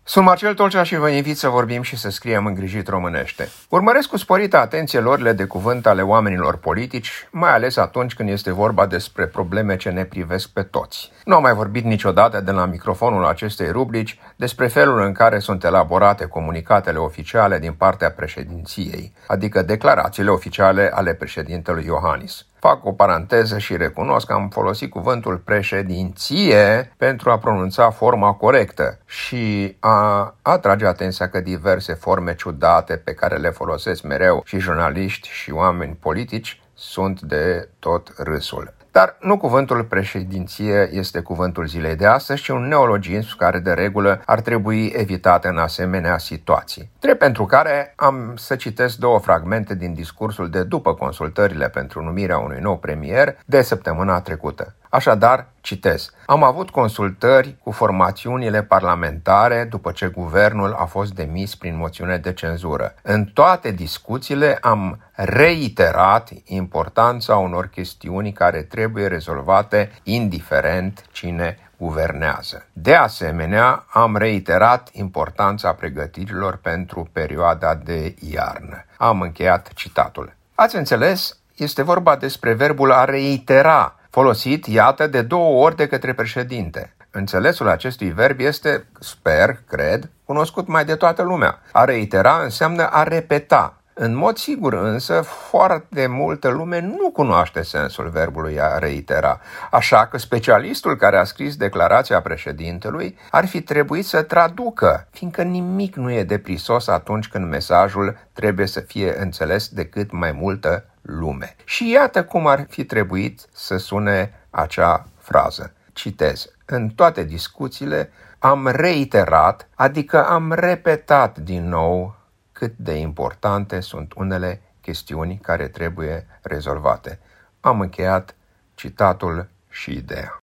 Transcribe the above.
Sunt Marcel Tolcea și vă invit să vorbim și să scriem îngrijit românește. Urmăresc cu sporită atenție luările de cuvânt ale oamenilor politici, mai ales atunci când este vorba despre probleme ce ne privesc pe toți. Nu am mai vorbit niciodată de la microfonul acestei rubrici despre felul în care sunt elaborate comunicatele oficiale din partea președinției, adică declarațiile oficiale ale președintelui Iohannis. Fac o paranteză și recunosc că am folosit cuvântul președinție pentru a pronunța forma corectă și a atrage atenția că diverse forme ciudate pe care le folosesc mereu și jurnaliști și oameni politici sunt de tot râsul. Dar nu cuvântul președinție este cuvântul zilei de astăzi, ci un neologism care de regulă ar trebui evitat în asemenea situații. Drept pentru care am să citesc două fragmente din discursul de după consultările pentru numirea unui nou premier de săptămâna trecută. Așadar, citez. Am avut consultări cu formațiunile parlamentare după ce guvernul a fost demis prin moțiune de cenzură. În toate discuțiile am reiterat importanța unor chestiuni care trebuie rezolvate indiferent cine guvernează. De asemenea, am reiterat importanța pregătirilor pentru perioada de iarnă. Am încheiat citatul. Ați înțeles? Este vorba despre verbul a reitera, folosit, iată, de 2 ori de către președinte. Înțelesul acestui verb este, cred, cunoscut mai de toată lumea. A reitera înseamnă a repeta. În mod sigur însă, foarte multă lume nu cunoaște sensul verbului a reitera, așa că specialistul care a scris declarația președintelui ar fi trebuit să traducă, fiindcă nimic nu e de prisos atunci când mesajul trebuie să fie înțeles de cât mai multă lume. Și iată cum ar fi trebuit să sune acea frază. Citez. În toate discuțiile am reiterat, adică am repetat din nou cât de importante sunt unele chestiuni care trebuie rezolvate. Am încheiat citatul și ideea.